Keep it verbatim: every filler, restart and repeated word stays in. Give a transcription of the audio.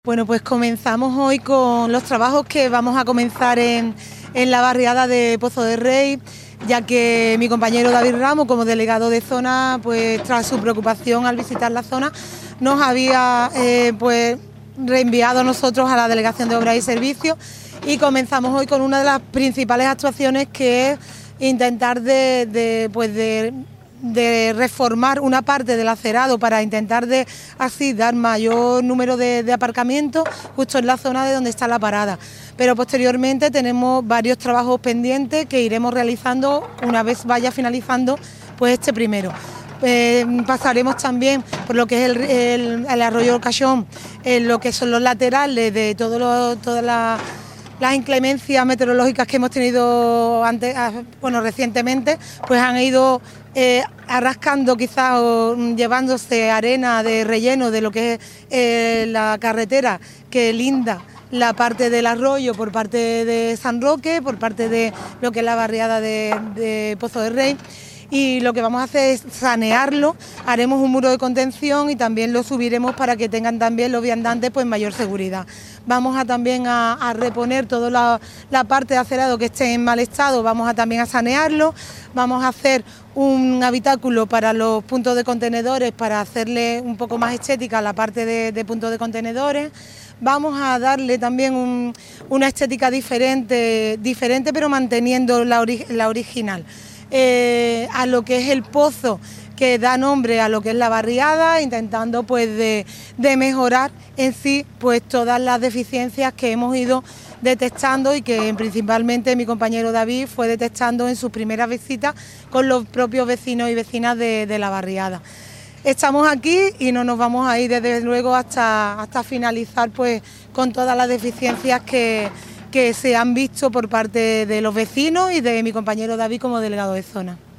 Bueno, pues comenzamos hoy con los trabajos que vamos a comenzar en, en la barriada de Pozo de Rey, ya que mi compañero David Ramos, como delegado de zona, pues tras su preocupación al visitar la zona, nos había eh, pues reenviado a nosotros a la Delegación de Obras y Servicios, y comenzamos hoy con una de las principales actuaciones, que es intentar de, de, pues de de reformar una parte del acerado para intentar de así dar mayor número de, de aparcamientos justo en la zona de donde está la parada. Pero posteriormente tenemos varios trabajos pendientes que iremos realizando una vez vaya finalizando pues este primero. Eh, pasaremos también por lo que es el, el, el arroyo Cachón, en lo que son los laterales de todo lo, todas las las inclemencias meteorológicas que hemos tenido antes, bueno, recientemente, pues han ido eh, arrascando quizás o llevándose arena de relleno de lo que es eh, la carretera que linda la parte del arroyo por parte de San Roque, por parte de lo que es la barriada de, de Pozo de Rey. Y lo que vamos a hacer es sanearlo, haremos un muro de contención y también lo subiremos para que tengan también los viandantes pues mayor seguridad. Vamos a también a, a reponer toda la, la parte de acerado que esté en mal estado, vamos a también a sanearlo, vamos a hacer un habitáculo para los puntos de contenedores para hacerle un poco más estética a la parte de, de puntos de contenedores. Vamos a darle también un, una estética diferente, diferente pero manteniendo la, ori la original. Eh, a lo que es el pozo que da nombre a lo que es la barriada, intentando pues de, de mejorar en sí pues todas las deficiencias que hemos ido detectando y que principalmente mi compañero David fue detectando en sus primeras visitas con los propios vecinos y vecinas de, de la barriada. Estamos aquí y no nos vamos a ir desde luego hasta, hasta finalizar pues con todas las deficiencias que que se han visto por parte de los vecinos y de mi compañero David como delegado de zona.